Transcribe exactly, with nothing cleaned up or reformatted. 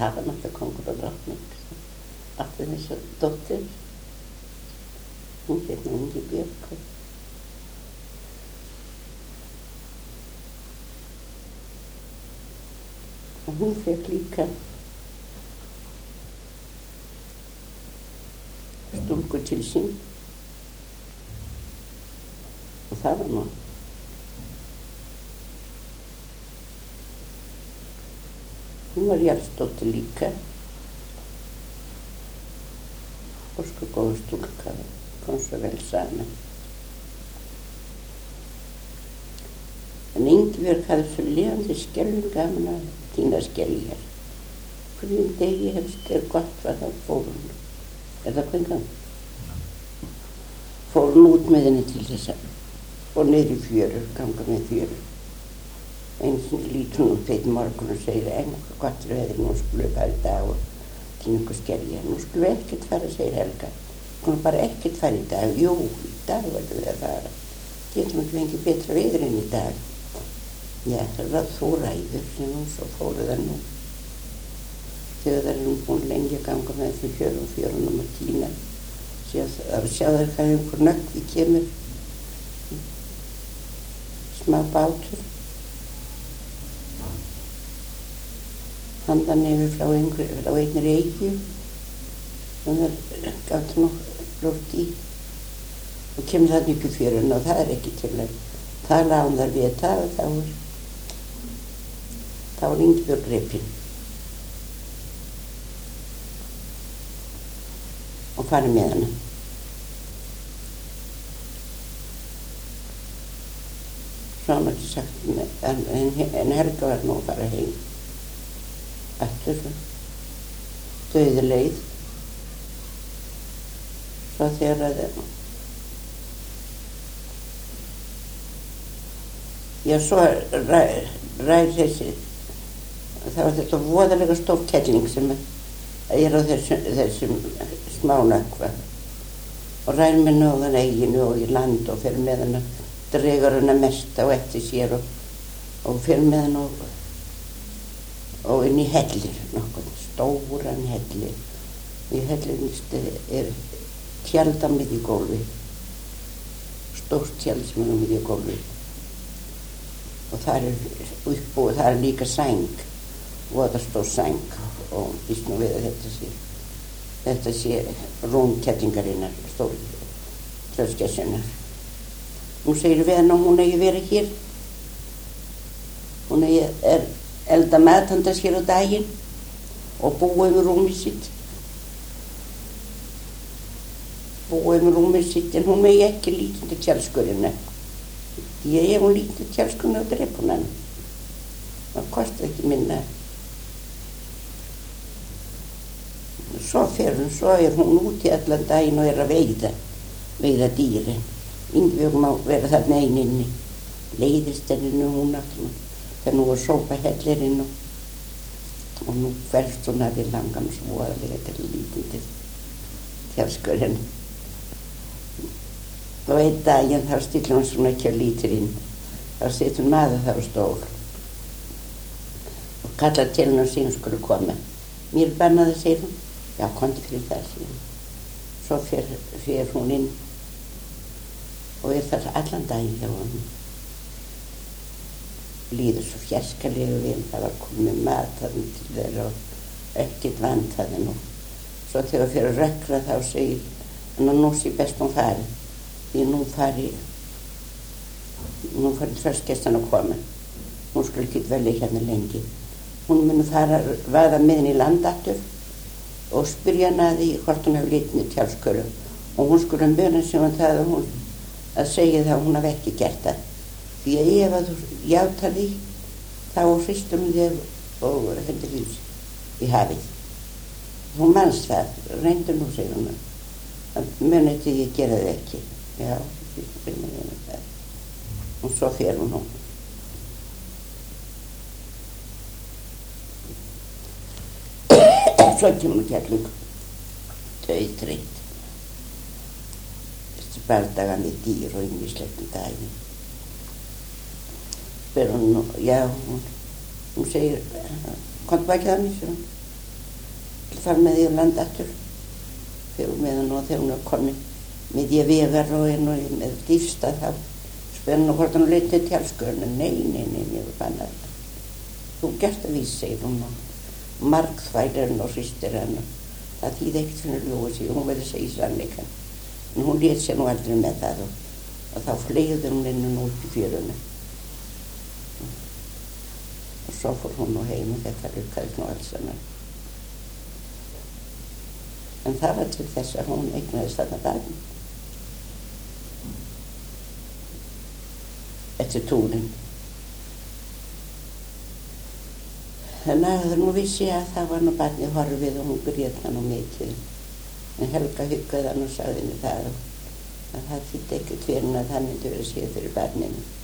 það var náttúrulega kongur og drottning. Átti þessu dóttir. Hún hét nú Ingibjörg. Og hún fékk líka stúlku til sín. Og það var nú. Hún var Jarlsdóttir líka. Og sko góð stúlka, kom svo vel saman. En Ingibjörg hafði svo lifandi skelfing gaman að tína skeljar. Hverjum degi helst er gott var þá fór hún. Er það hvernig? Fór hún út með henni til þess að og niður í fjörur, ganga með fjörur. Eins og lítur hún út einn morgun og segir einhver gott veður, nú skulum við fara í dag og tína ykkur skeljar. Nú skulum við ekkert fara, segir Helga. Skulum bara ekkert fara í dag. Jú, í dag verðum við að fara. Getum við fengið betra veður en í dag. Já, það var þú ræður sem hún svo fóru það nú. Þegar það er hún búin lengi að ganga með því fjörun og fjörunum að tína. Það sjá þær hvað einhver nöggvi kemur. Smá bátur. Handan yfir frá einhver eyju. Og það gátt nú lótt í. Og kemur þarna upp í fjörun og það er ekki til að tala án þar við það og þá er þá er Ingibjörg gripin. Og farið með hana. Svo hann ekki sagt með, en, en, en Helga var nú að fara heim. Aftur döði leið. Svo þegar að já, svo ræði ræ, þessi, það var þetta voðalega stór kelling sem er á þessum, þessum smánökkva og ræði með nóðan eiginu og í land og fer með hana, dregur hana mest á eftir sér og, og fer með hana og, og inn í hellir, nokkuð stóran hellir. Í hellinist er tjald á miðju gólfi, stórt tjald sem er á miðju gólfi. Og það er uppbúið, það er líka sæng, voða stór sæng og býst nú við að þetta sé, þetta sé rúmkettlingarinnar, stór tröskessunar. Hún segir við henni að hún eigi verið hér, hún eigi er elda meðtandars hér á daginn og búið með rúmið sitt, búið með rúmið sitt en hún eigi ekki lítið tjálskurina. Ég hef hún lítið tjálskunni á drepunnan. Það kostar ekki minna. Svo fer hún, svo er hún úti allan daginn og er að veiða, veiða dýrin. Ingibjörg má vera þarna ein inni. Leiðist henni nú hún alltaf. Það nú að sópa hellirinn og, og nú hverst hún að við langan svoðalega til lítið tjálskurinn. Og einn daginn þá stillir hún svona ekki að lítur inn. Þá situr maður þá stól og kallar til henni og síðan skulle koma. Mér bannaði, segir hún. Já, komdu fyrir það, segir hún. Svo fer, fer hún inn og er þar allan daginn hjá honum. Líður svo fjarskalega vel, það var komið mat þarna til þeirra og ekkert vantaði nú. Svo þegar fer að rökkra þá segir hann að nú sé best hún farið. Því nú fari, nú fari tröskestan að koma. Hún skulle ekki dvelja hérna lengi. Hún muni fara að vaða með henni í land aftur og spyrja hana að því hvort hún hefur litið tjálsköru. Og hún skulle muna sem hún það að hún að segja það að hún hafi ekki gert það. Því að ef að þú játar því, þá hristum þig og hendur því í hafið. Hún manns það, reyndur nú, segir hún. Það muni því ég gera það ekki. Já, og svo fer hún nú. Svo kemur kelling dauðþreytt. Þessi bardagan við dýr og ýmislegt í daginn. Spyr hún nú, já, hún, hún segir, komdu baki það mér, segir hún. fara með því að landa aftur fyrir meðan og þegar hún er komin með ég vegar og einn og með dýfsta þá spurði hún hvort hann leitið til tjálskurinn. Nei, nei, nei, ég var bannað. Þú gert að vísa, segir hún og margþvælir henn og hristir henn. Það þýði ekkert fyrir ljóðu sig, hún verði að segja sannleikann. En hún lét sér nú aldrei með það og, og þá fleigði hún henni nú upp í fjöruna. Og svo fór hún nú heim og þetta lukkaðist nú alls saman. En það var til þess að hún eignaðist þarna barn. Eftir túrin. Þannig að nú vissi ég að það var nú barnið horfið og hún grét hann á mikið. En Helga huggaði hann og sagði henni það að það þýddi ekkert fyrir hann að hann myndi verið séð fyrir barninu.